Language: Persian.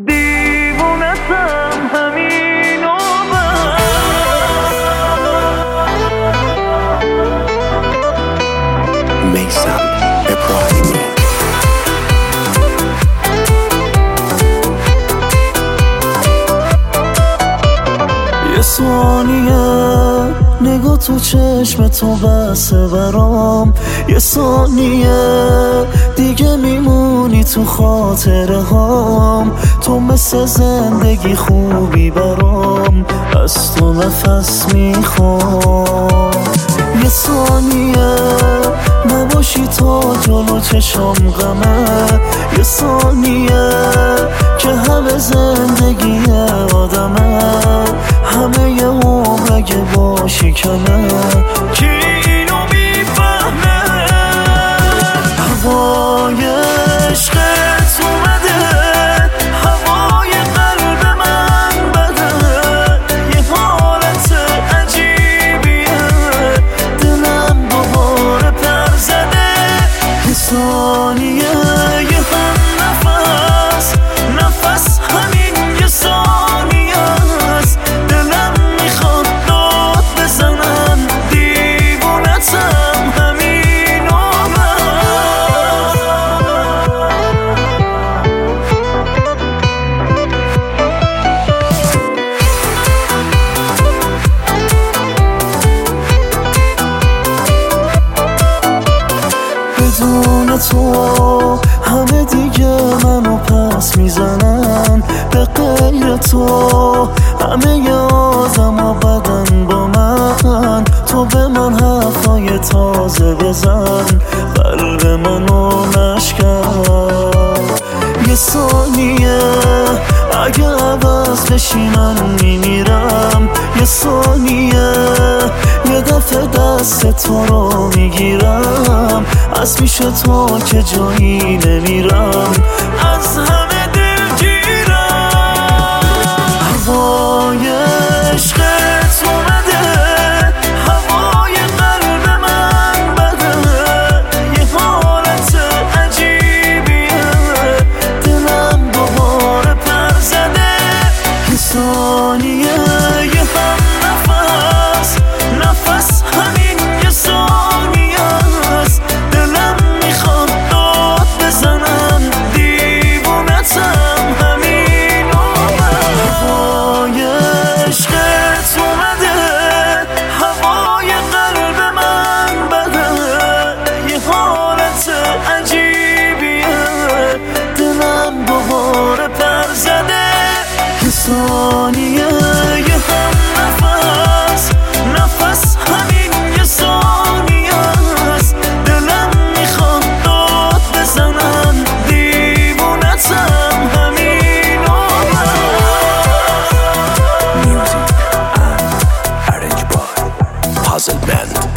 دیوونتم همین عمر. میثم ابراهیمی. یه ثانیه نگاه تو چشم تو بسه برام، یه ثانیه دیگه میمونی تو خاطره هام. تو مثل زندگی خوبی برام، از تو نفس میخوام. یه ثانیه نباشی تا جلو چشم غمه، یه ثانیه که همه زندگی آدمه، همه یه عمر اگه باشی کمه. کی اینو میفهمه؟ هوای عشقت اومده، هوای قلب من بده، یه حالت عجیبیه، دلم دوباره پر زده. یه ثانیه یه هم نفس، نفس همین یه ثانیه است. دلم میخواد داد بزنم، دیوونتم همین عمر. بدون تو همه دیگه منو پس میزنن، به غیر تو همه ی آدم بدن با من. تو به من حرفای تازه بزن، قلب منو نشکن. یه ثانیه اگه عوض بشی من میمیرم، یه ثانیه یه دفعه دست تو رو میگیرم، از پیش تو که جایی نمیرم، از همه دلگیرم. هوای عشقت اومده، هوای قلب من بده، یه حالت عجیبیه، دلم دوباره پر زده. یه ثانیه یه هم نفس، نفس همین یه ثانیه است. دلم میخواد داد بزنم، دیوونتم همین عمر. هوای عشقت اومده، هوای قلب من بده، یه حالت عجیبیه، دلم دوباره پر زده. یه ثانیه یه هم نفس، نفس همین یه ثانیه است. دلم میخواد داد بزنم، دیوونتم همین عمر. Music and arranged by Puzzle Band.